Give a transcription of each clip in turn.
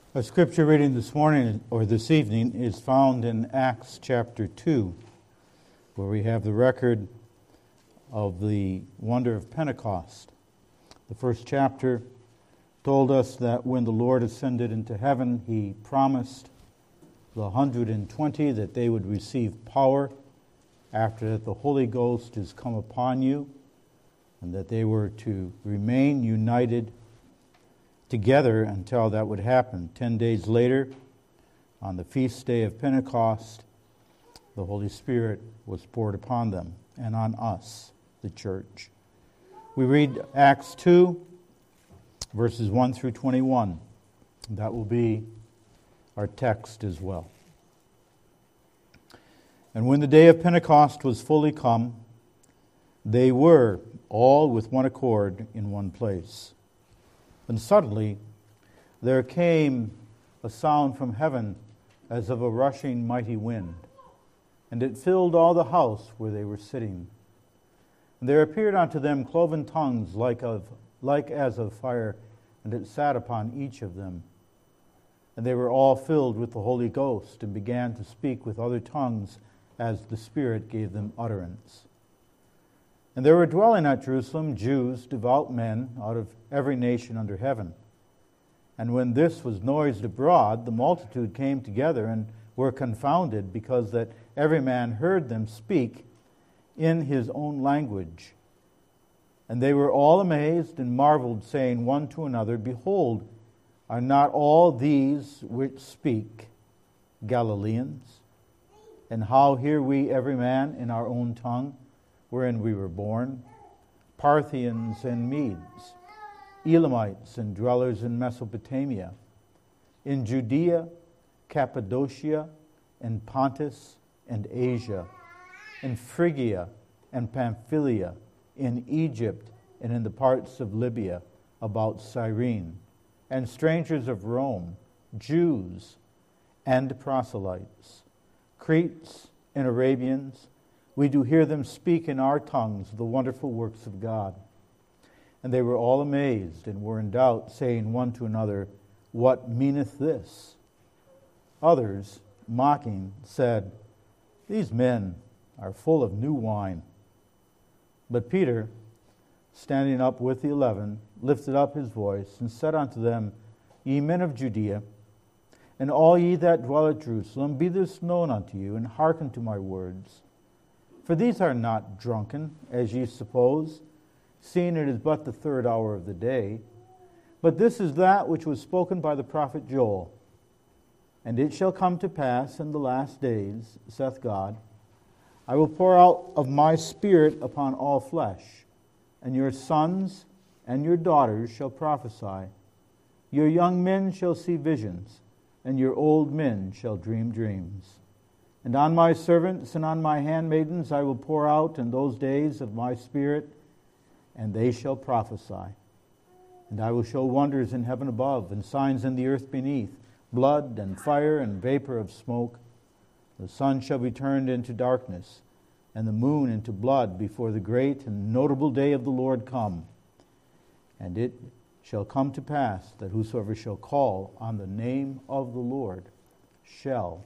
Our scripture reading this morning, or this evening, is found in Acts chapter 2, where we have the record of the wonder of Pentecost. The first chapter told us that when the Lord ascended into heaven, he promised the 120 that they would receive power after that the Holy Ghost is come upon you, and that they were to remain united together until that would happen. 10 days later, on the feast day of Pentecost, the Holy Spirit was poured upon them and on us, the church. We read Acts 2, verses 1 through 21. That will be our text as well. And when the day of Pentecost was fully come, they were all with one accord in one place. And suddenly there came a sound from heaven as of a rushing mighty wind, and it filled all the house where they were sitting. And there appeared unto them cloven tongues like as of fire, and it sat upon each of them. And they were all filled with the Holy Ghost, and began to speak with other tongues as the Spirit gave them utterance. And there were dwelling at Jerusalem Jews, devout men, out of every nation under heaven. And when this was noised abroad, the multitude came together and were confounded, because that every man heard them speak in his own language. And they were all amazed and marveled, saying one to another, Behold, are not all these which speak Galileans? And how hear we every man in our own tongue, wherein we were born, Parthians and Medes, Elamites and dwellers in Mesopotamia, in Judea, Cappadocia, and Pontus, and Asia, in Phrygia and Pamphylia, in Egypt, and in the parts of Libya about Cyrene, and strangers of Rome, Jews and proselytes, Cretes and Arabians. We do hear them speak in our tongues the wonderful works of God. And they were all amazed and were in doubt, saying one to another, What meaneth this? Others, mocking, said, These men are full of new wine. But Peter, standing up with the 11, lifted up his voice and said unto them, Ye men of Judea, and all ye that dwell at Jerusalem, be this known unto you, and hearken to my words. For these are not drunken, as ye suppose, seeing it is but the third hour of the day. But this is that which was spoken by the prophet Joel. And it shall come to pass in the last days, saith God, I will pour out of my Spirit upon all flesh, and your sons and your daughters shall prophesy. Your young men shall see visions, and your old men shall dream dreams. And on my servants and on my handmaidens I will pour out in those days of my Spirit, and they shall prophesy. And I will show wonders in heaven above, and signs in the earth beneath, blood and fire and vapor of smoke. The sun shall be turned into darkness, and the moon into blood, before the great and notable day of the Lord come. And it shall come to pass that whosoever shall call on the name of the Lord shall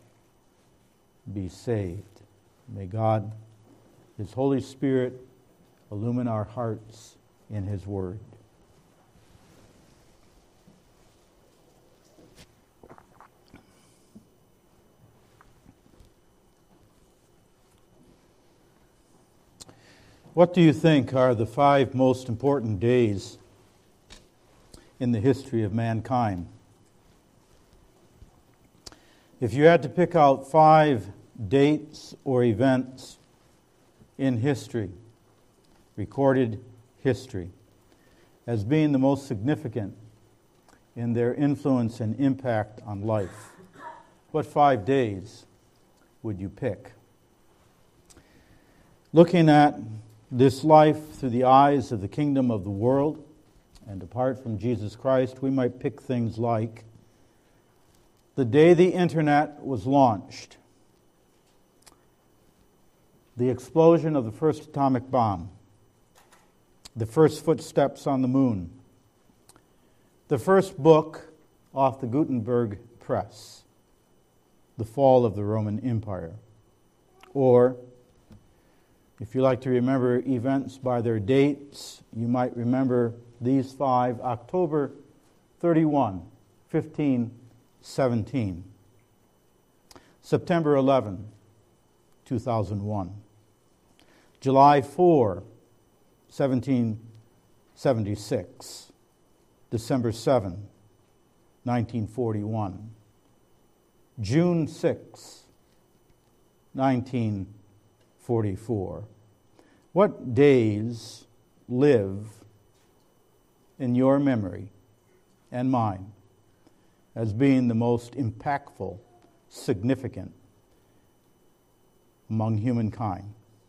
be saved. May God, His Holy Spirit, illumine our hearts in His Word. What do you think are the 5 most important days in the history of mankind? If you had to pick out 5 dates or events in history, recorded history, as being the most significant in their influence and impact on life, what 5 days would you pick? Looking at this life through the eyes of the kingdom of the world, and apart from Jesus Christ, we might pick things like the day the internet was launched, the explosion of the first atomic bomb, the first footsteps on the moon, the first book off the Gutenberg press, the fall of the Roman Empire. Or, if you like to remember events by their dates, you might remember these five: October 31, 1517. September 11, 2001. July 4, 1776. December 7, 1941. June 6, 1944. What days live in your memory and mine as being the most impactful, significant among humankind?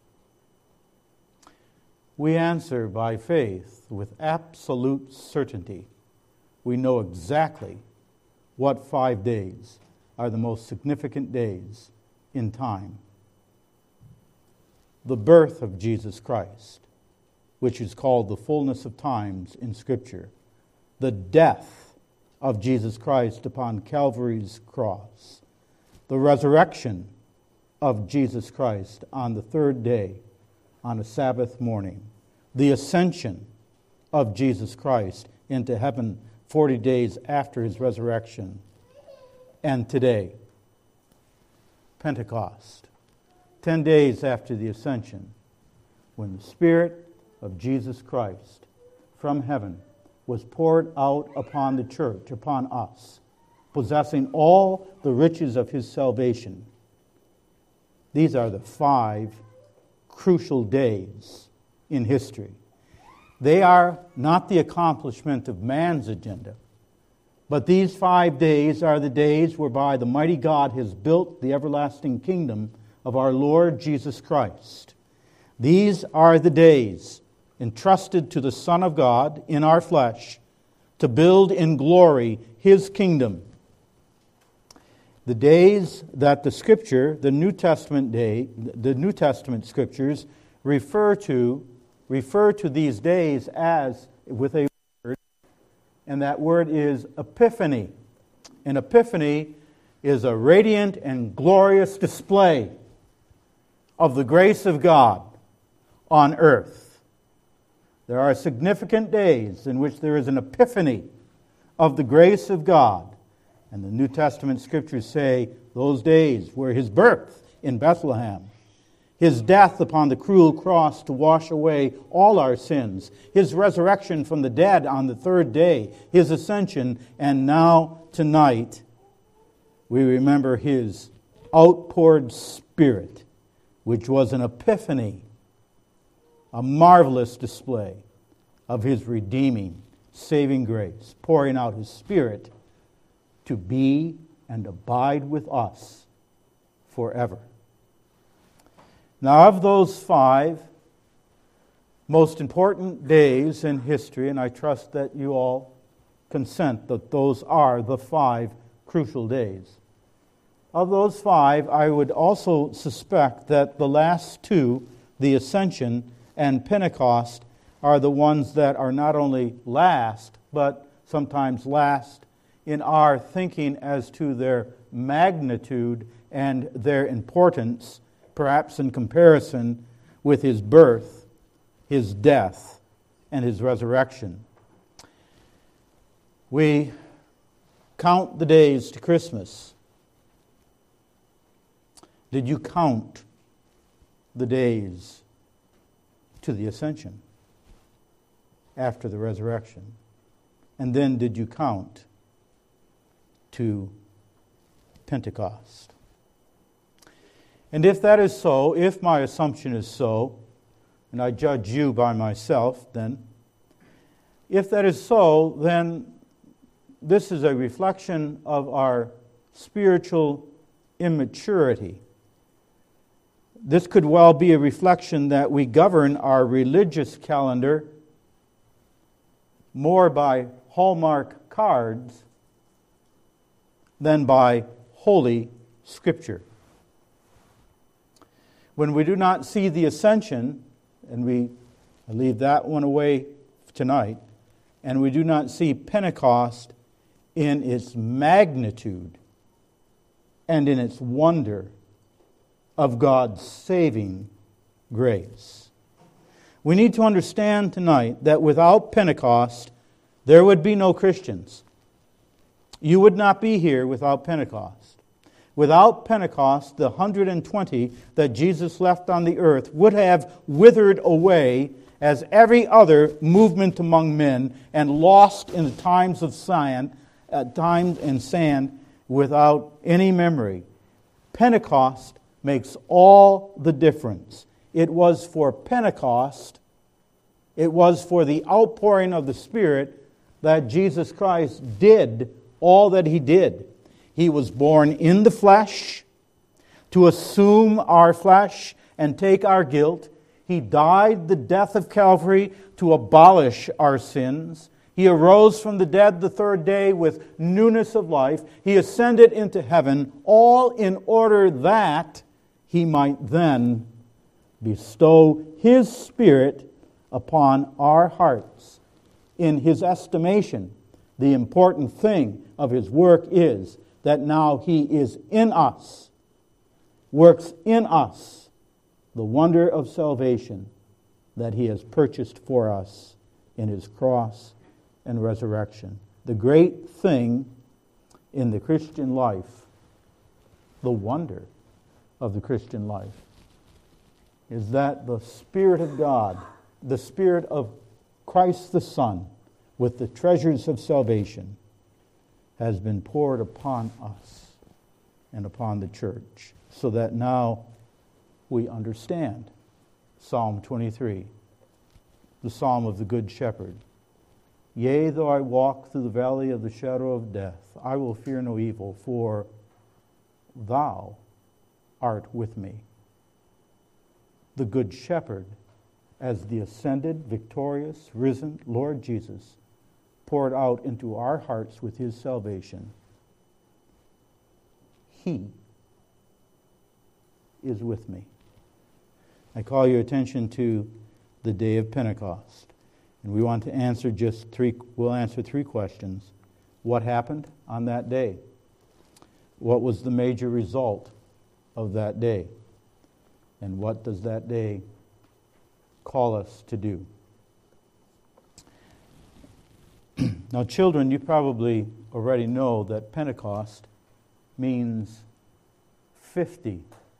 We answer by faith with absolute certainty. We know exactly what 5 days are the most significant days in time. The birth of Jesus Christ, which is called the fullness of times in Scripture. The death of Jesus Christ upon Calvary's cross. The resurrection of Jesus Christ on the third day, on a Sabbath morning. The ascension of Jesus Christ into heaven 40 days after his resurrection. And today, Pentecost, 10 days after the ascension, when the Spirit of Jesus Christ from heaven was poured out upon the church, upon us, possessing all the riches of his salvation. These are the 5 crucial days in history. They are not the accomplishment of man's agenda, but these 5 days are the days whereby the mighty God has built the everlasting kingdom of our Lord Jesus Christ. These are the days entrusted to the Son of God in our flesh to build in glory his kingdom. The days that the Scripture, the New Testament Scriptures refer to these days as with a word, and that word is epiphany. An epiphany is a radiant and glorious display of the grace of God on earth. There are significant days in which there is an epiphany of the grace of God. And the New Testament Scriptures say those days were his birth in Bethlehem, his death upon the cruel cross to wash away all our sins, his resurrection from the dead on the third day, his ascension, and now tonight we remember his outpoured Spirit, which was an epiphany, a marvelous display of his redeeming, saving grace, pouring out his Spirit to be and abide with us forever. Now, of those 5 most important days in history, and I trust that you all consent that those are the 5 crucial days. Of those 5, I would also suspect that the last 2, the Ascension and Pentecost, are the ones that are not only last, but sometimes last in our thinking as to their magnitude and their importance, perhaps in comparison with his birth, his death, and his resurrection. We count the days to Christmas. Did you count the days to the ascension after the resurrection? And then did you count to Pentecost? And if that is so, if my assumption is so, and I judge you by myself, then, if that is so, then this is a reflection of our spiritual immaturity. This could well be a reflection that we govern our religious calendar more by Hallmark cards than by Holy Scripture. When we do not see the ascension, and I leave that one away tonight, and we do not see Pentecost in its magnitude and in its wonder of God's saving grace. We need to understand tonight that without Pentecost, there would be no Christians. You would not be here without Pentecost. Without Pentecost, the 120 that Jesus left on the earth would have withered away as every other movement among men and lost in the times of sand without any memory. Pentecost makes all the difference. It was for Pentecost, it was for the outpouring of the Spirit that Jesus Christ did all that He did. He was born in the flesh to assume our flesh and take our guilt. He died the death of Calvary to abolish our sins. He arose from the dead the third day with newness of life. He ascended into heaven, all in order that He might then bestow His Spirit upon our hearts. In His estimation, the important thing of His work is that now He is in us, works in us, the wonder of salvation that He has purchased for us in His cross and resurrection. The great thing in the Christian life, the wonder of the Christian life, is that the Spirit of God, the Spirit of Christ the Son, with the treasures of salvation, has been poured upon us and upon the church, so that now we understand Psalm 23, the Psalm of the Good Shepherd. Yea, though I walk through the valley of the shadow of death, I will fear no evil, for Thou art with me. The Good Shepherd, as the ascended, victorious, risen Lord Jesus, poured out into our hearts with His salvation. He is with me. I call your attention to the day of Pentecost. And we want to answer we'll answer three questions. What happened on that day? What was the major result of that day? And what does that day call us to do? Now, children, you probably already know that Pentecost means 50.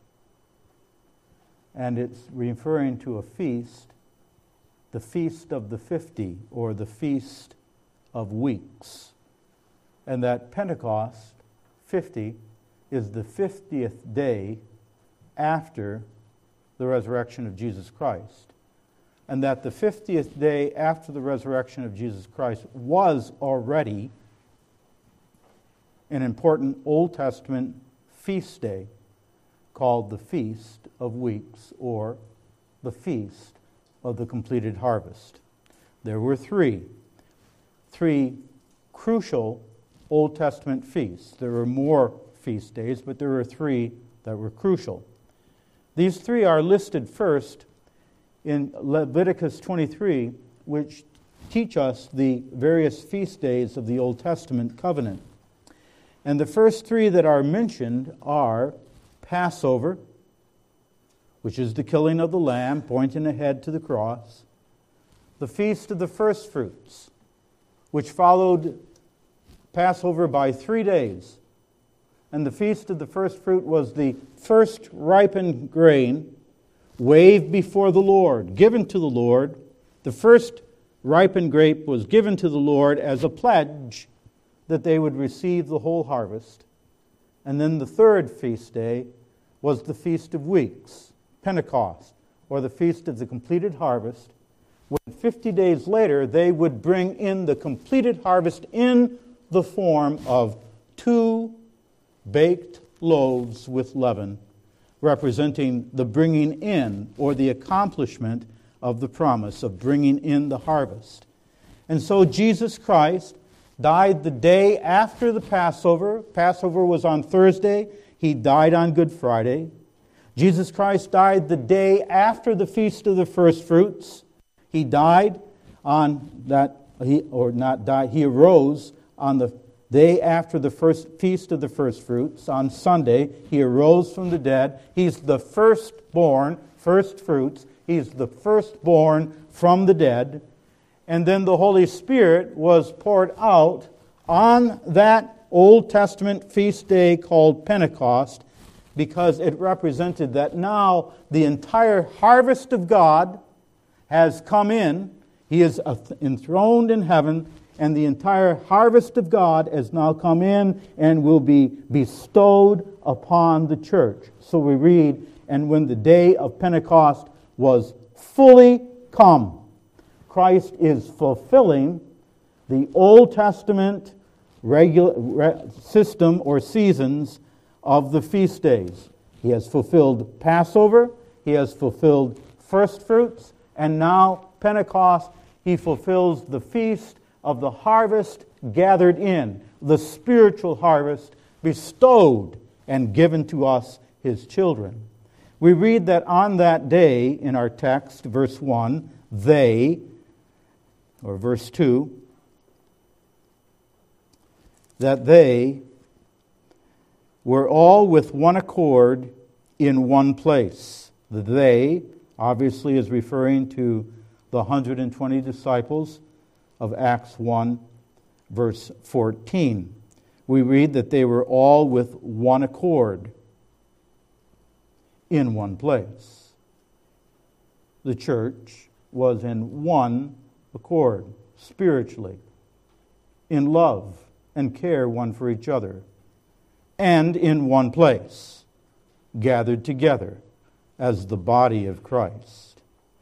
And it's referring to a feast, the Feast of the 50, or the Feast of Weeks. And that Pentecost, 50, is the 50th day after the resurrection of Jesus Christ. And that the 50th day after the resurrection of Jesus Christ was already an important Old Testament feast day called the Feast of Weeks, or the Feast of the Completed Harvest. There were three crucial Old Testament feasts. There were more feast days, but there were three that were crucial. These three are listed first in Leviticus 23, which teach us the various feast days of the Old Testament covenant. And the first three that are mentioned are Passover, which is the killing of the lamb, pointing ahead to the cross. The Feast of the First Fruits, which followed Passover by 3 days. And the Feast of the First Fruit was the first ripened grain waved before the Lord, given to the Lord. The first ripened grape was given to the Lord as a pledge that they would receive the whole harvest. And then the third feast day was the Feast of Weeks, Pentecost, or the Feast of the Completed Harvest, when 50 days later they would bring in the completed harvest in the form of 2 baked loaves with leaven, representing the bringing in, or the accomplishment of the promise of bringing in the harvest. And so Jesus Christ died the day after the Passover. Passover was on Thursday. He died on Good Friday. Jesus Christ died the day after the Feast of the First Fruits. He died on that, he arose on the day after the first feast of the first fruits, on Sunday, he arose from the dead. He's the firstborn, first fruits. He's the firstborn from the dead. And then the Holy Spirit was poured out on that Old Testament feast day called Pentecost, because it represented that now the entire harvest of God has come in. He is enthroned in heaven, and the entire harvest of God has now come in and will be bestowed upon the church. So we read, and when the day of Pentecost was fully come, Christ is fulfilling the Old Testament system or seasons of the feast days. He has fulfilled Passover, he has fulfilled first fruits, and now Pentecost, he fulfills the feast of the harvest gathered in, the spiritual harvest bestowed and given to us, his children. We read that on that day in our text, verse 1, they, or verse 2, that they were all with one accord in one place. The they, obviously, is referring to the 120 disciples of Acts 1, verse 14. We read that they were all with one accord in one place. The church was in one accord, spiritually, in love and care one for each other, and in one place, gathered together as the body of Christ.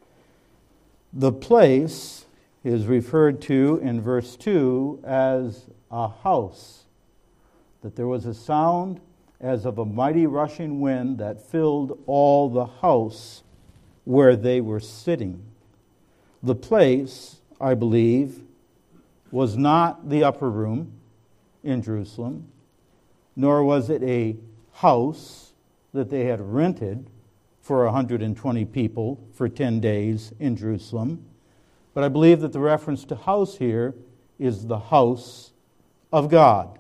The place is referred to in verse 2 as a house, that there was a sound as of a mighty rushing wind that filled all the house where they were sitting. The place, I believe, was not the upper room in Jerusalem, nor was it a house that they had rented for 120 people for 10 days in Jerusalem. But I believe that the reference to house here is the house of God,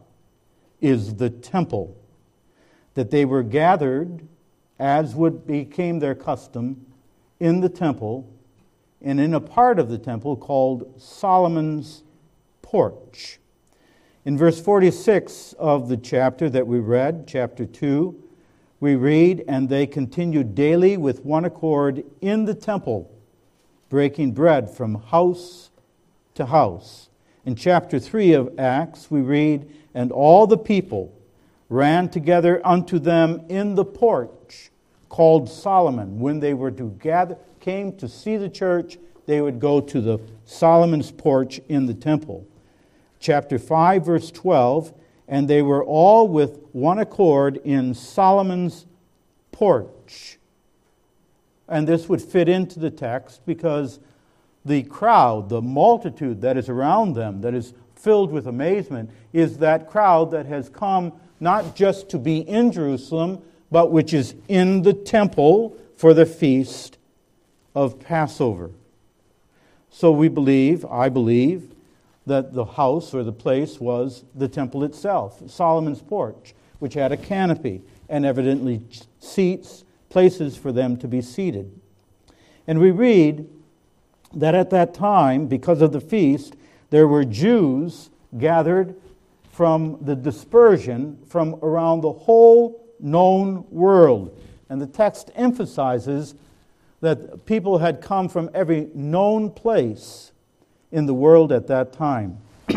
is the temple, that they were gathered, as became their custom, in the temple, and in a part of the temple called Solomon's porch. In verse 46 of the chapter that we read, chapter 2, we read, and they continued daily with one accord in the temple, breaking bread from house to house. In chapter 3 of Acts, we read, and all the people ran together unto them in the porch called Solomon. When they were to gather, came to see the church, they would go to the Solomon's porch in the temple. Chapter 5, verse 12, and they were all with one accord in Solomon's porch. And this would fit into the text because the crowd, the multitude that is around them, that is filled with amazement, is that crowd that has come not just to be in Jerusalem, but which is in the temple for the feast of Passover. So we believe, I believe, that the house or the place was the temple itself, Solomon's porch, which had a canopy and evidently seats, places for them to be seated. And we read that at that time, because of the feast, there were Jews gathered from the dispersion from around the whole known world. And the text emphasizes that people had come from every known place in the world at that time.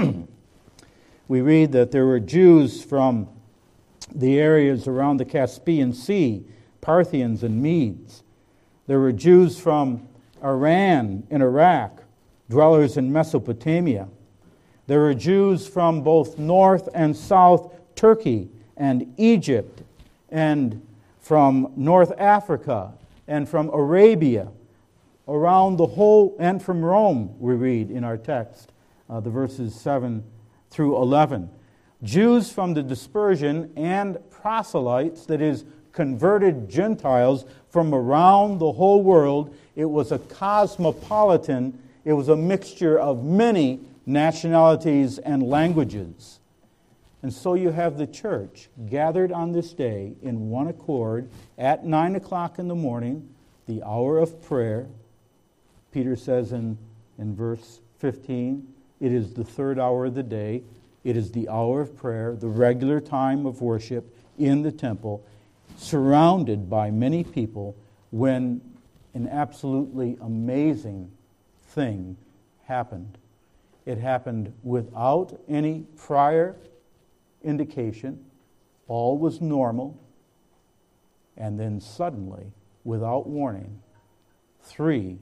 We read that there were Jews from the areas around the Caspian Sea, Parthians and Medes. There were Jews from Iran and Iraq, dwellers in Mesopotamia. There were Jews from both North and South Turkey and Egypt, and from North Africa, and from Arabia, around the whole, and from Rome, we read in our text, the verses 7 through 11. Jews from the dispersion and proselytes, that is, converted Gentiles from around the whole world. It was a cosmopolitan, it was a mixture of many nationalities and languages. And so you have the church gathered on this day in one accord at 9 o'clock in the morning, the hour of prayer. Peter says in verse 15, it is the third hour of the day. It is the hour of prayer, the regular time of worship in the temple, surrounded by many people, when an absolutely amazing thing happened. It happened without any prior indication. All was normal. And then suddenly, without warning, 3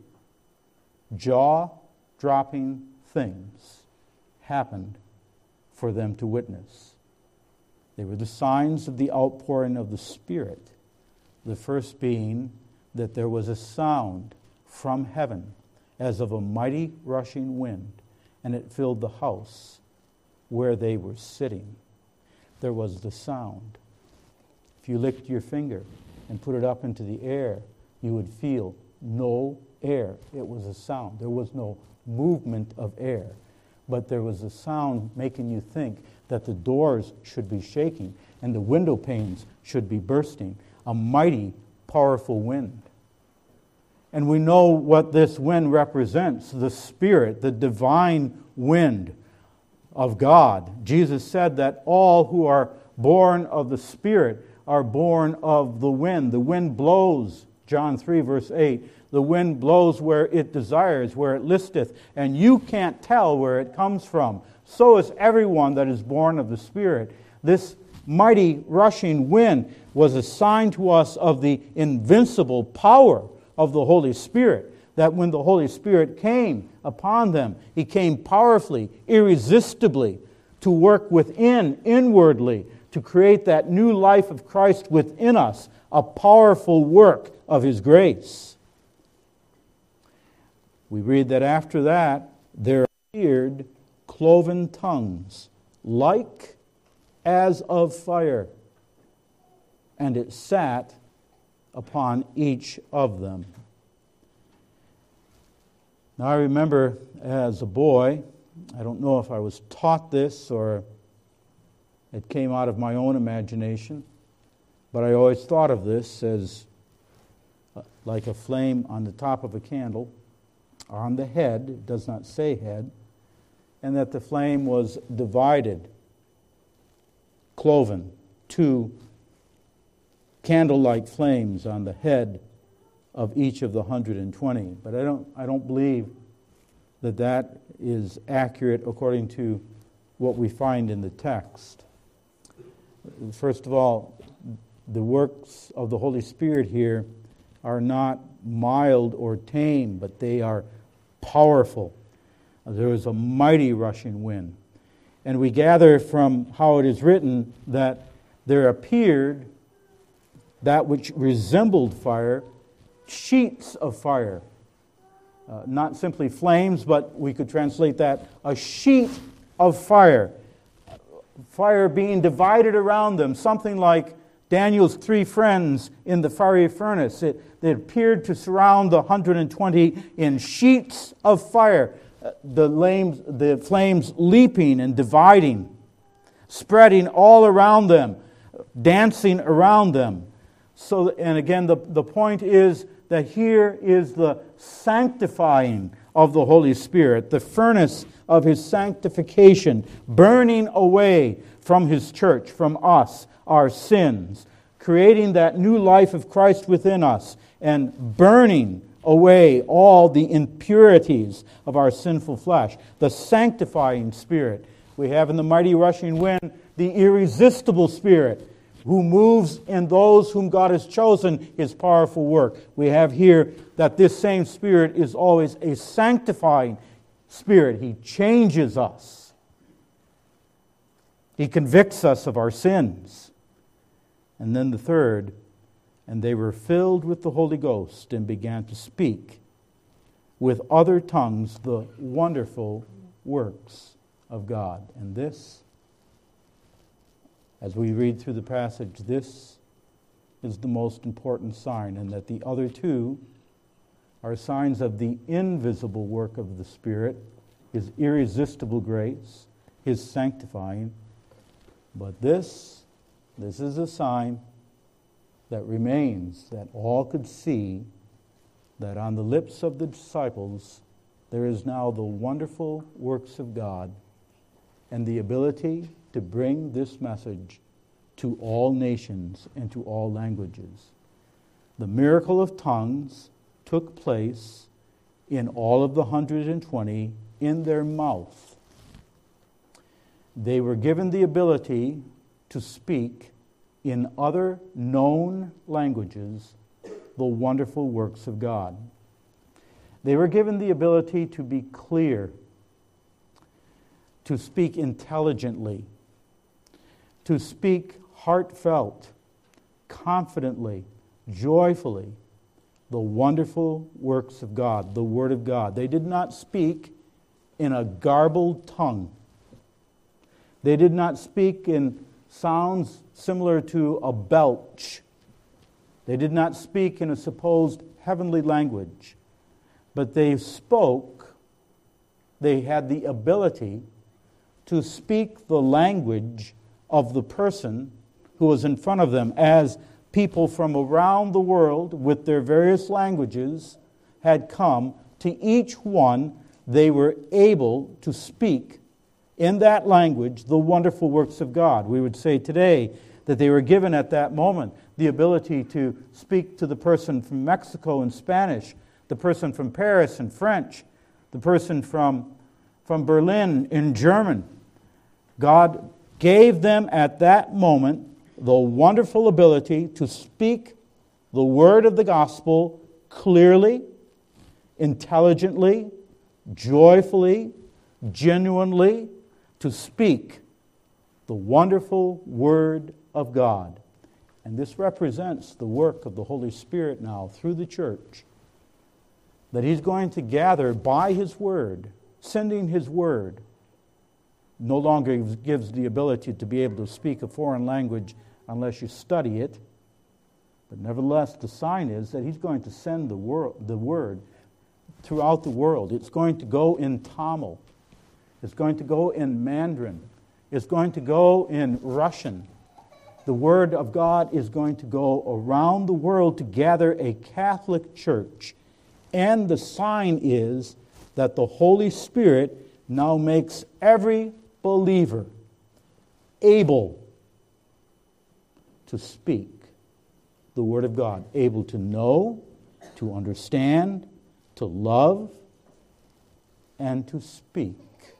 jaw-dropping things happened for them to witness. They were the signs of the outpouring of the Spirit. The first being that there was a sound from heaven as of a mighty rushing wind, and it filled the house where they were sitting. There was the sound. If you licked your finger and put it up into the air, you would feel no air. It was a sound. There was no movement of air, but there was a sound making you think that the doors should be shaking and the window panes should be bursting. A mighty, powerful wind. And we know what this wind represents, the Spirit, the divine wind of God. Jesus said that all who are born of the Spirit are born of the wind. The wind blows, John 3, verse 8. The wind blows where it desires, where it listeth, and you can't tell where it comes from. So is everyone that is born of the Spirit. This mighty rushing wind was a sign to us of the invincible power of the Holy Spirit, that when the Holy Spirit came upon them, He came powerfully, irresistibly, to work within, inwardly, to create that new life of Christ within us, a powerful work of His grace. We read that after that, there appeared cloven tongues, like as of fire, and it sat upon each of them. Now I remember as a boy, I don't know if I was taught this or it came out of my own imagination, but I always thought of this as like a flame on the top of a candle, on the head, it does not say head, and that the flame was divided, cloven, 2 candle-like flames on the head of each of the 120. But I don't believe that that is accurate according to what we find in the text. First of all, the works of the Holy Spirit here are not mild or tame, but they are powerful. There is a mighty rushing wind. And we gather from how it is written that there appeared that which resembled fire, sheets of fire. Not simply flames, but we could translate that a sheet of fire. Fire being divided around them, something like Daniel's 3 friends in the fiery furnace. They appeared to surround the 120 in sheets of fire. The flames leaping and dividing, spreading all around them, dancing around them. So, and again, the point is that here is the sanctifying of the Holy Spirit, the furnace of His sanctification, burning away from His church, from us, our sins, creating that new life of Christ within us, and burning away all the impurities of our sinful flesh. The sanctifying Spirit. We have in the mighty rushing wind the irresistible Spirit, who moves in those whom God has chosen His powerful work. We have here that this same Spirit is always a sanctifying Spirit. He changes us. He convicts us of our sins. And then the third, and they were filled with the Holy Ghost and began to speak with other tongues the wonderful works of God. And this, as we read through the passage, this is the most important sign, and that the other 2 are signs of the invisible work of the Spirit, His irresistible grace, His sanctifying. But this is a sign that remains, that all could see, that on the lips of the disciples there is now the wonderful works of God and the ability to bring this message to all nations and to all languages. The miracle of tongues took place in all of the 120 in their mouth. They were given the ability to speak in other known languages the wonderful works of God. They were given the ability to be clear, to speak intelligently, to speak heartfelt, confidently, joyfully, the wonderful works of God, the Word of God. They did not speak in a garbled tongue. They did not speak in sounds similar to a belch. They did not speak in a supposed heavenly language. But they spoke, they had the ability to speak the language of the person who was in front of them, as people from around the world with their various languages had come. To each one, they were able to speak in that language the wonderful works of God. We would say today that they were given at that moment the ability to speak to the person from Mexico in Spanish, the person from Paris in French, the person from Berlin in German. God gave them at that moment the wonderful ability to speak the word of the gospel clearly, intelligently, joyfully, genuinely, to speak the wonderful word of God. And this represents the work of the Holy Spirit now through the church, that He's going to gather by His word, sending His word. No longer gives the ability to be able to speak a foreign language unless you study it. But nevertheless, the sign is that He's going to send the word throughout the world. It's going to go in Tamil. It's going to go in Mandarin. It's going to go in Russian. The Word of God is going to go around the world to gather a Catholic church. And the sign is that the Holy Spirit now makes every believer able to speak the Word of God, able to know, to understand, to love, and to speak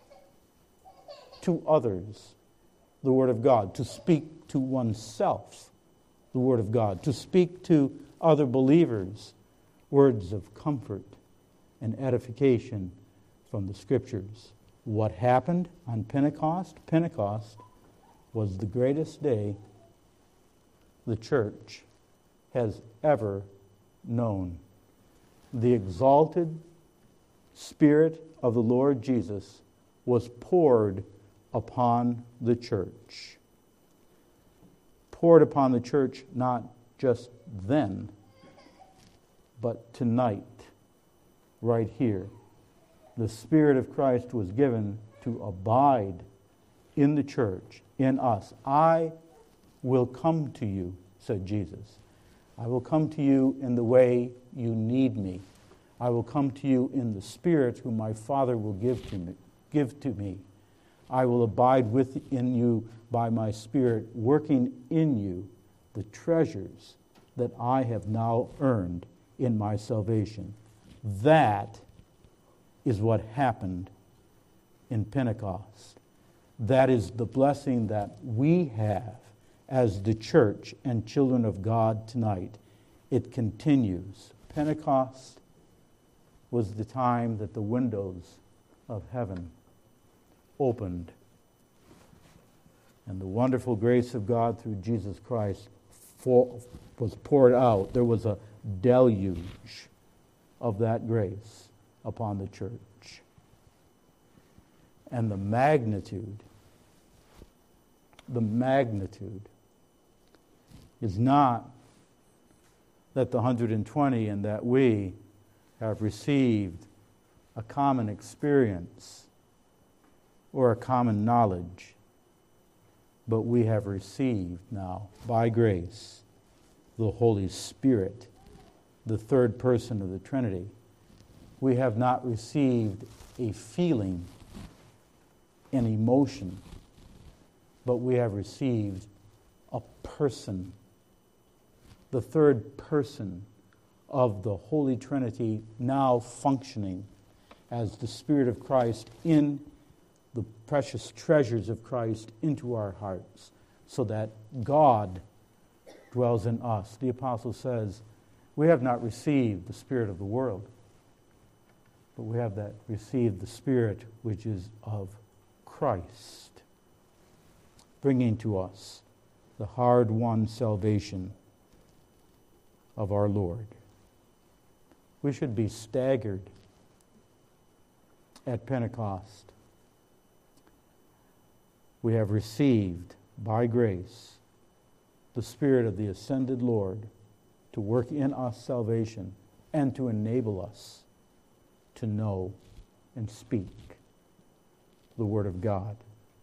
to others the Word of God, to speak to oneself the Word of God, to speak to other believers words of comfort and edification from the Scriptures. What happened on Pentecost? Pentecost was the greatest day the church has ever known. The exalted Spirit of the Lord Jesus was poured upon the church. Poured upon the church not just then, but tonight, right here. The Spirit of Christ was given to abide in the church, in us. I will come to you, said Jesus. I will come to you in the way you need me. I will come to you in the Spirit whom my Father will give to me. I will abide within you by my Spirit, working in you the treasures that I have now earned in my salvation. That is what happened in Pentecost. That is the blessing that we have as the church and children of God tonight. It continues. Pentecost was the time that the windows of heaven opened, and the wonderful grace of God through Jesus Christ was poured out. There was a deluge of that grace upon the church. And the magnitude is not that the 120 and that we have received a common experience or a common knowledge. but we have received now, by grace, the Holy Spirit, the third person of the Trinity. We have not received a feeling, an emotion, but we have received a person, the third person of the Holy Trinity, now functioning as the Spirit of Christ in the precious treasures of Christ into our hearts, so that God dwells in us. The apostle says, we have not received the spirit of the world, but we have received the Spirit which is of Christ, bringing to us the hard-won salvation of our Lord. We should be staggered at Pentecost. We have received, by grace, the Spirit of the ascended Lord to work in us salvation and to enable us to know and speak the Word of God.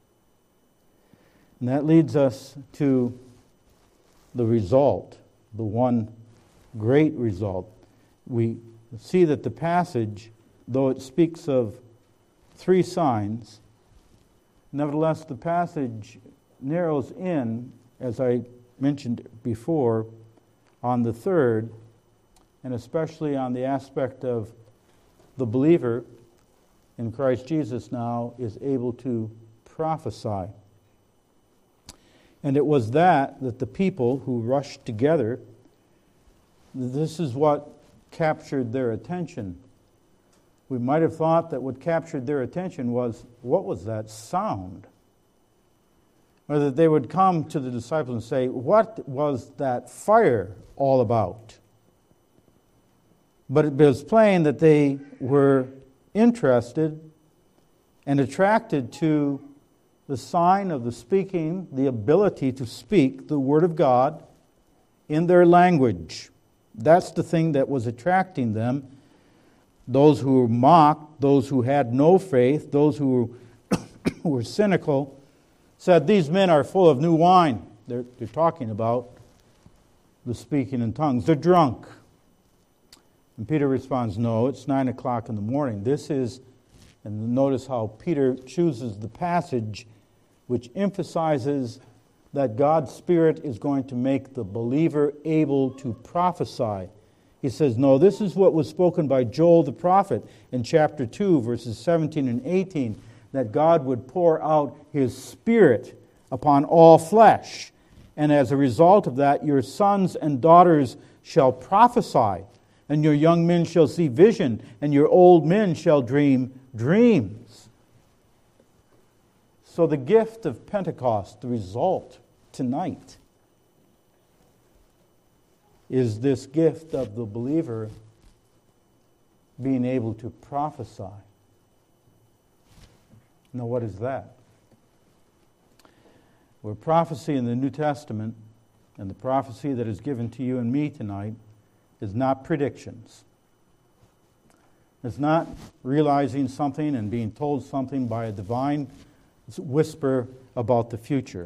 And that leads us to the result, the one great result. We see that the passage, though it speaks of 3 signs, nevertheless the passage narrows in, as I mentioned before, on the third, and especially on the aspect of the believer in Christ Jesus now is able to prophesy. And it was that the people who rushed together, this is what captured their attention. We might have thought that what captured their attention was, what was that sound? Or that they would come to the disciples and say, what was that fire all about? But it was plain that they were interested and attracted to the sign of the speaking, the ability to speak the Word of God in their language. That's the thing that was attracting them. Those who mocked, those who had no faith, those who were cynical, said, these men are full of new wine. They're talking about the speaking in tongues. They're drunk. And Peter responds, no, it's 9 o'clock in the morning. This is, and notice how Peter chooses the passage which emphasizes that God's Spirit is going to make the believer able to prophesy. He says, no, this is what was spoken by Joel the prophet in chapter 2, verses 17 and 18, that God would pour out His Spirit upon all flesh. And as a result of that, your sons and daughters shall prophesy, and your young men shall see vision, and your old men shall dream dreams. So the gift of Pentecost, the result tonight, is this gift of the believer being able to prophesy. Now, what is that? Well, prophecy in the New Testament, and the prophecy that is given to you and me tonight, is not predictions. It's not realizing something and being told something by a divine whisper about the future.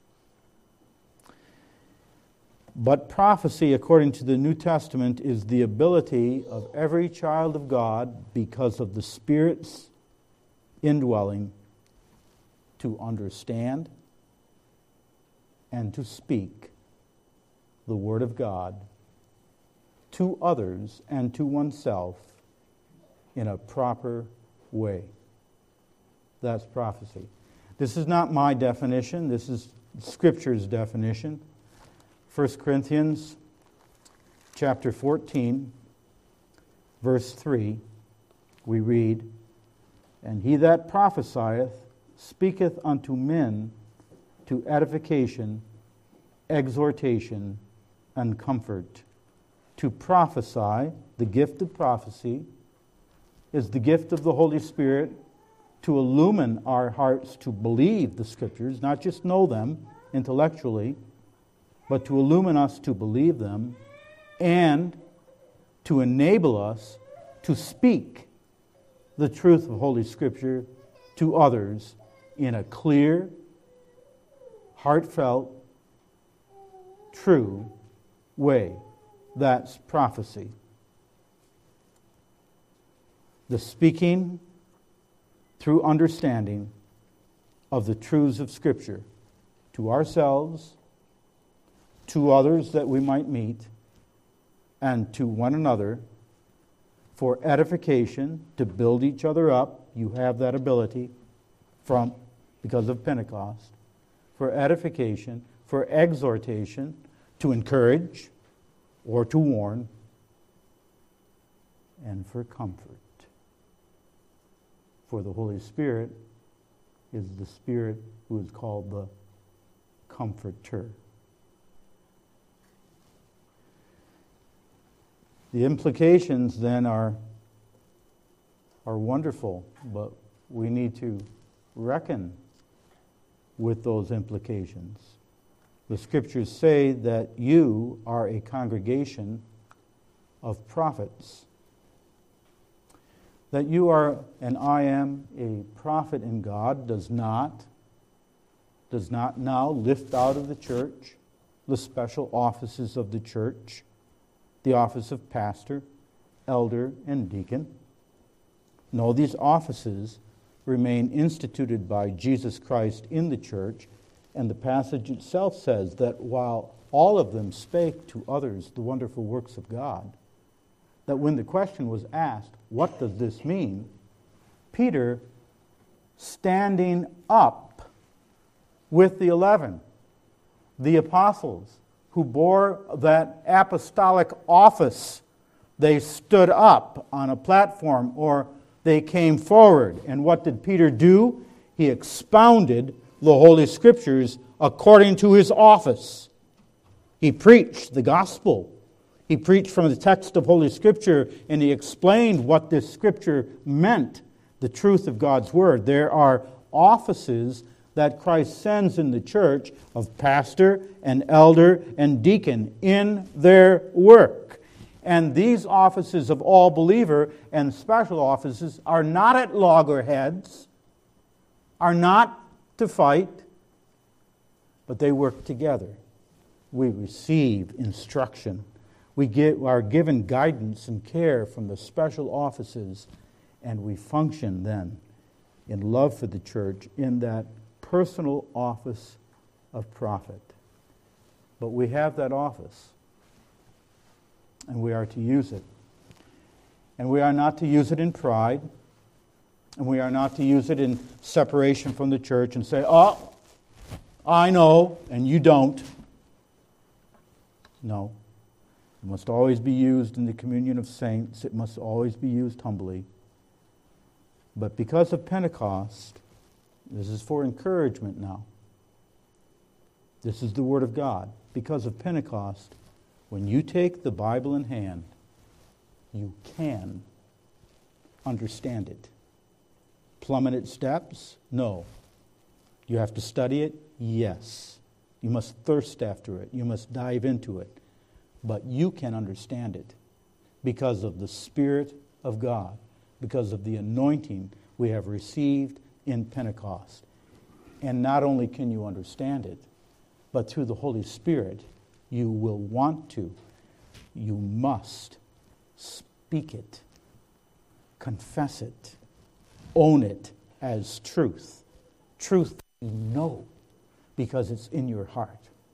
But prophecy, according to the New Testament, is the ability of every child of God, because of the Spirit's indwelling, to understand and to speak the Word of God to others and to oneself in a proper way. That's prophecy. This is not my definition. This is Scripture's definition. 1 Corinthians chapter 14, verse 3, we read, and he that prophesieth speaketh unto men to edification, exhortation, and comfort. To prophesy, the gift of prophecy, is the gift of the Holy Spirit to illumine our hearts to believe the Scriptures, not just know them intellectually, but to illumine us to believe them and to enable us to speak the truth of Holy Scripture to others in a clear, heartfelt, true way. That's prophecy. The speaking through understanding of the truths of Scripture to ourselves, to others that we might meet, and to one another for edification, to build each other up. You have that ability because of Pentecost. For edification, for exhortation, to encourage or to warn, and for comfort. For the Holy Spirit is the Spirit who is called the Comforter. The implications then are wonderful, but we need to reckon with those implications. The Scriptures say that you are a congregation of prophets. That you are and I am a prophet in God does not now lift out of the church the special offices of the church, the office of pastor, elder, and deacon. No, these offices remain instituted by Jesus Christ in the church, and the passage itself says that while all of them spake to others the wonderful works of God, that when the question was asked, what does this mean? Peter, standing up with the 11, the apostles who bore that apostolic office, they stood up on a platform or they came forward. And what did Peter do? He expounded the Holy Scriptures according to his office. He preached the gospel. He preached from the text of Holy Scripture, and he explained what this Scripture meant, the truth of God's Word. There are offices that Christ sends in the church of pastor and elder and deacon in their work. And these offices of all believer and special offices are not at loggerheads, are not to fight, but they work together. We receive instruction. We are given guidance and care from the special offices, and we function then in love for the church in that personal office of prophet. But we have that office, and we are to use it. And we are not to use it in pride, and we are not to use it in separation from the church and say, oh, I know, and you don't. No. It must always be used in the communion of saints. It must always be used humbly. But because of Pentecost, this is for encouragement now. This is the Word of God. Because of Pentecost, when you take the Bible in hand, you can understand it. Plummet its steps? No. You have to study it? Yes. You must thirst after it. You must dive into it. But you can understand it because of the Spirit of God, because of the anointing we have received in Pentecost. And not only can you understand it, but through the Holy Spirit, you will want to, you must speak it, confess it, own it as truth. Truth you know because it's in your heart.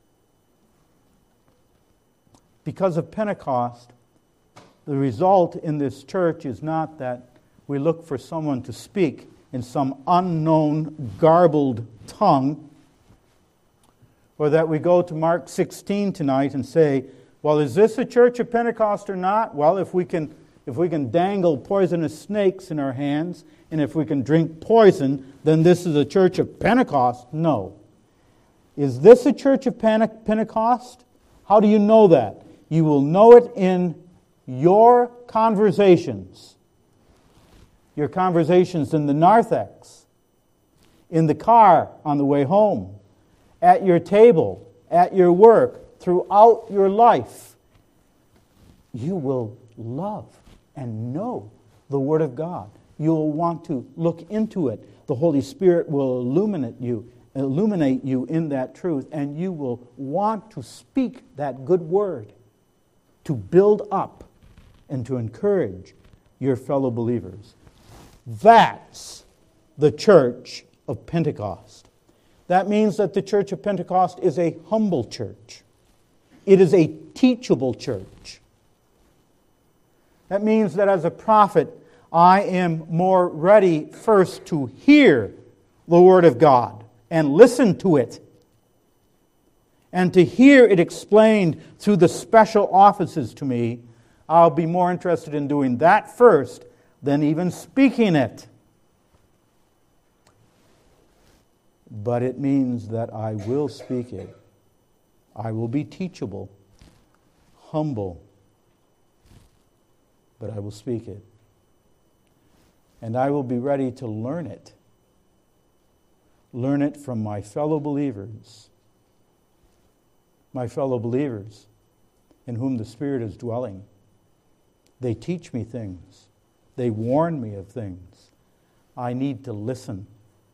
Because of Pentecost, the result in this church is not that we look for someone to speak in some unknown, garbled tongue, or that we go to Mark 16 tonight and say, well, is this a church of Pentecost or not? Well, if we can dangle poisonous snakes in our hands, and if we can drink poison, then this is a church of Pentecost. No. Is this a church of Pentecost? How do you know that? You will know it in your conversations. Your conversations in the narthex, in the car on the way home, at your table, at your work, throughout your life. You will love and know the Word of God. You will want to look into it. The Holy Spirit will illuminate you illuminate you in that truth, and you will want to speak that good word to build up and to encourage your fellow believers. That's the church of Pentecost. That means that the church of Pentecost is a humble church. It is a teachable church. That means that as a prophet, I am more ready first to hear the Word of God and listen to it, and to hear it explained through the special offices to me. I'll be more interested in doing that first than even speaking it. But it means that I will speak it. I will be teachable, humble, but I will speak it. And I will be ready to learn it. Learn it from my fellow believers. My fellow believers in whom the Spirit is dwelling. They teach me things. They warn me of things. I need to listen.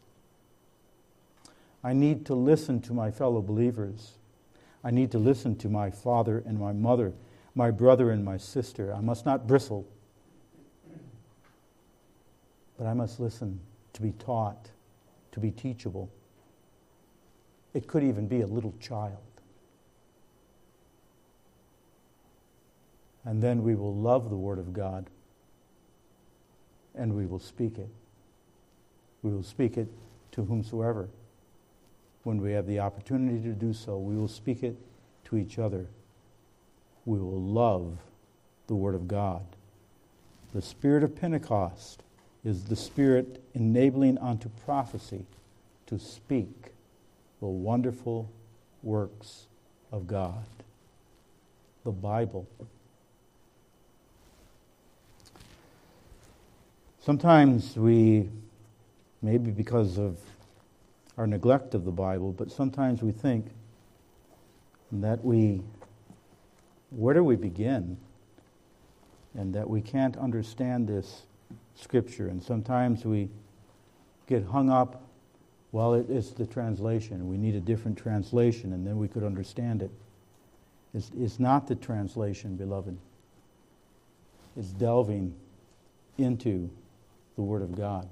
I need to listen to my fellow believers. I need to listen to my father and my mother, my brother and my sister. I must not bristle, but I must listen to be taught, to be teachable. It could even be a little child. And then we will love the Word of God, and we will speak it. We will speak it to whomsoever. When we have the opportunity to do so, we will speak it to each other. We will love the Word of God. The Spirit of Pentecost is the Spirit enabling unto prophecy to speak the wonderful works of God. The Bible. Sometimes we, maybe because of our neglect of the Bible, but sometimes we think that where do we begin? And that we can't understand this Scripture. And sometimes we get hung up, well, it's the translation. We need a different translation, and then we could understand it. It's not the translation, beloved. It's delving into the Word of God.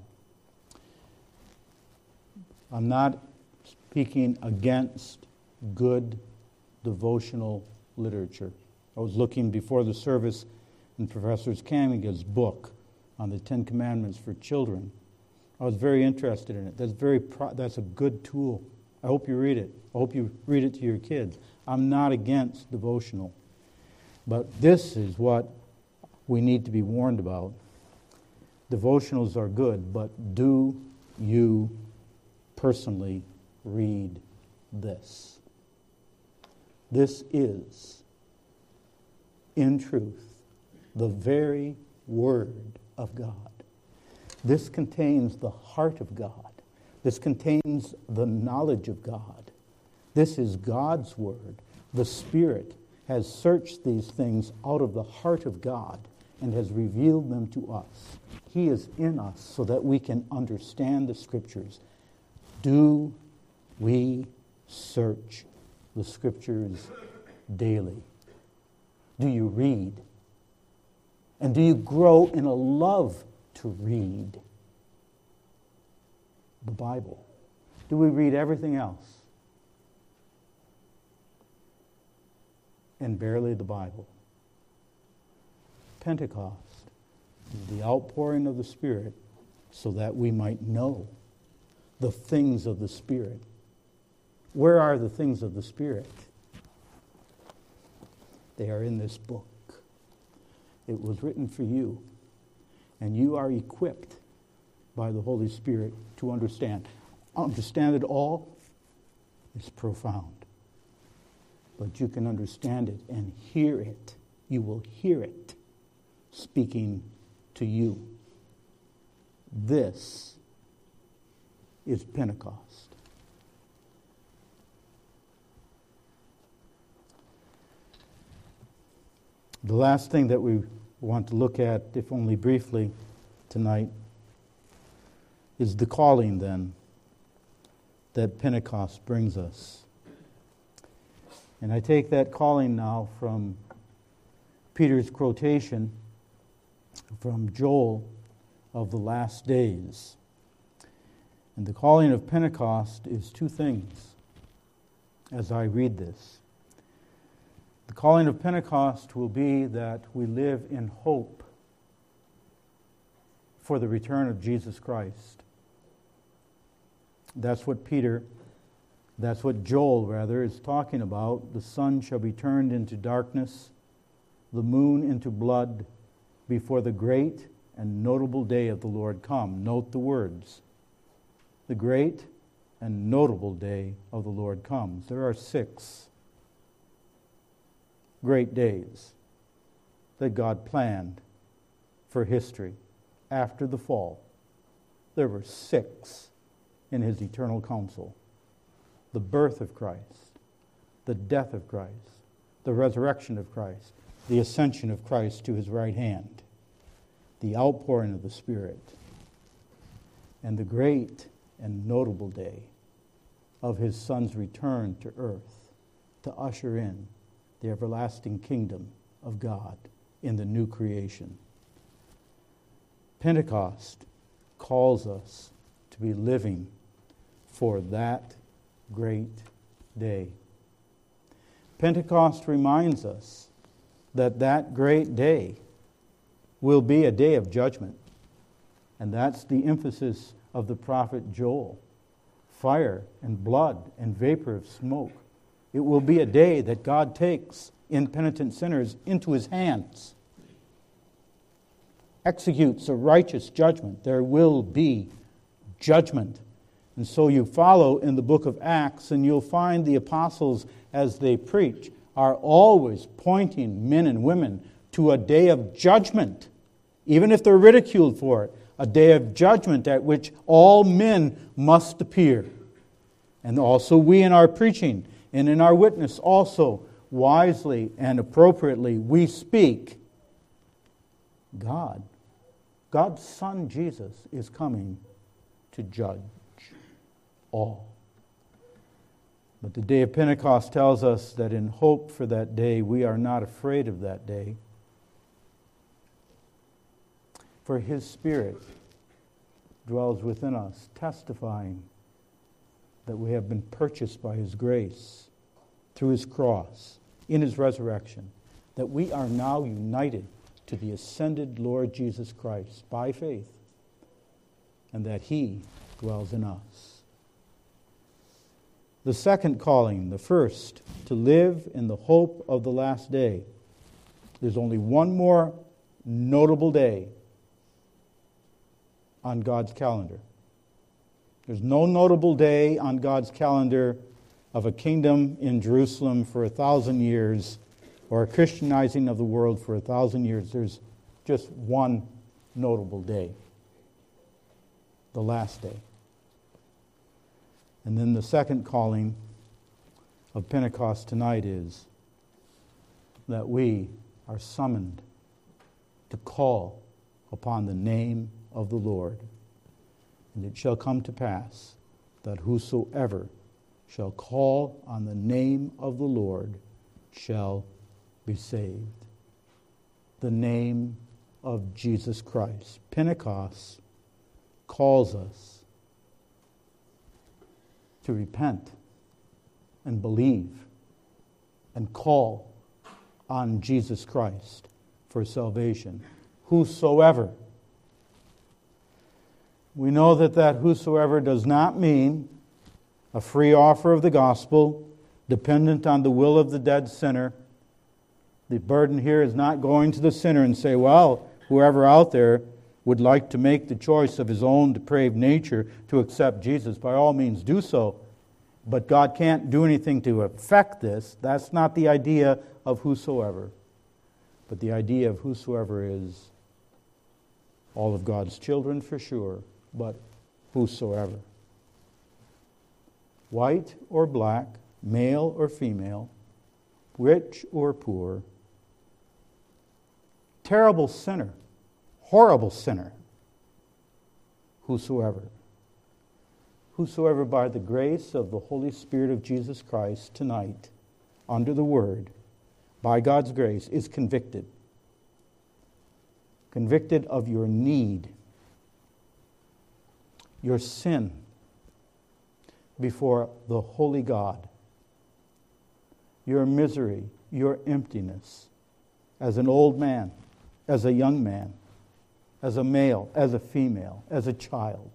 I'm not speaking against good devotional literature. I was looking before the service in Professor Kamiga's book on the Ten Commandments for children. I was very interested in it. That's a good tool. I hope you read it. I hope you read it to your kids. I'm not against devotional. But this is what we need to be warned about. Devotionals are good, but do you personally read this? This is, in truth, the very Word of God. This contains the heart of God. This contains the knowledge of God. This is God's Word. The Spirit has searched these things out of the heart of God and has revealed them to us. He is in us so that we can understand the Scriptures. Do we search the Scriptures daily? Do you read? And do you grow in a love to read the Bible? Do we read everything else and barely the Bible? Pentecost is the outpouring of the Spirit so that we might know the things of the Spirit. Where are the things of the Spirit? They are in this book. It was written for you, and you are equipped by the Holy Spirit to understand. Understand it all is profound, but you can understand it and hear it. You will hear it speaking to you. This is Pentecost. The last thing that we want to look at, if only briefly, tonight, is the calling then. that Pentecost brings us. And I take that calling now from Peter's quotation from Joel of the last days. And the calling of Pentecost is two things as I read this. The calling of Pentecost will be that we live in hope for the return of Jesus Christ. That's what Joel is talking about. The sun shall be turned into darkness, the moon into blood, before the great and notable day of the Lord come. Note the words. The great and notable day of the Lord comes. There are 6 great days that God planned for history after the fall. There were 6 in his eternal counsel. The birth of Christ, the death of Christ, the resurrection of Christ, the ascension of Christ to his right hand, the outpouring of the Spirit, and the great and notable day of his Son's return to earth to usher in the everlasting kingdom of God in the new creation. Pentecost calls us to be living for that great day. Pentecost reminds us that that great day will be a day of judgment. And that's the emphasis of the prophet Joel. Fire and blood and vapor of smoke. It will be a day that God takes impenitent sinners into his hands. Executes a righteous judgment. There will be judgment. And so you follow in the book of Acts, and you'll find the apostles, as they preach, are always pointing men and women to a day of judgment, even if they're ridiculed for it, a day of judgment at which all men must appear. And also we in our preaching and in our witness also, wisely and appropriately, we speak. God's Son Jesus is coming to judge all. But the day of Pentecost tells us that in hope for that day, we are not afraid of that day. For his Spirit dwells within us, testifying that we have been purchased by his grace through his cross, in his resurrection, that we are now united to the ascended Lord Jesus Christ by faith, and that he dwells in us. The second calling, the first, to live in the hope of the last day. There's only one more notable day on God's calendar. There's no notable day on God's calendar of a kingdom in Jerusalem for 1,000 years or a Christianizing of the world for 1,000 years. There's just one notable day, the last day. And then the second calling of Pentecost tonight is that we are summoned to call upon the name of the Lord. And it shall come to pass that whosoever shall call on the name of the Lord shall be saved. The name of Jesus Christ. Pentecost calls us to repent and believe and call on Jesus Christ for salvation. Whosoever. We know that whosoever does not mean a free offer of the gospel dependent on the will of the dead sinner. The burden here is not going to the sinner and say, well, whoever out there would like to make the choice of his own depraved nature to accept Jesus, by all means do so. But God can't do anything to affect this. That's not the idea of whosoever. But the idea of whosoever is all of God's children for sure, but whosoever. White or black, male or female, rich or poor, terrible sinner, horrible sinner, whosoever Whosoever by the grace of the Holy Spirit of Jesus Christ tonight, under the Word, by God's grace, is convicted of your need, your sin before the holy God, your misery, your emptiness, as an old man, as a young man, as a male, as a female, as a child,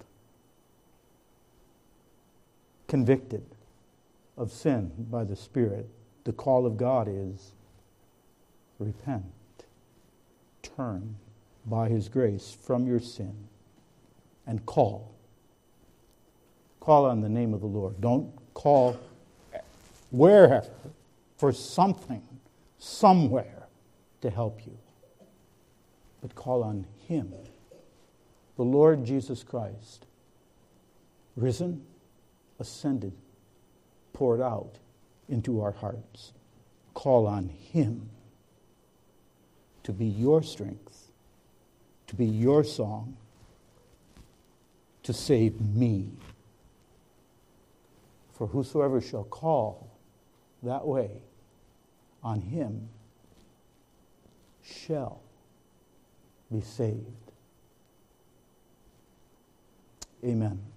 convicted of sin by the Spirit, the call of God is repent, turn by His grace from your sin, and call. Call on the name of the Lord. Don't call wherever for something, somewhere to help you. But call on Him, the Lord Jesus Christ, risen, ascended, poured out into our hearts. Call on Him to be your strength, to be your song, to save me. For whosoever shall call that way on Him shall be saved. Amen.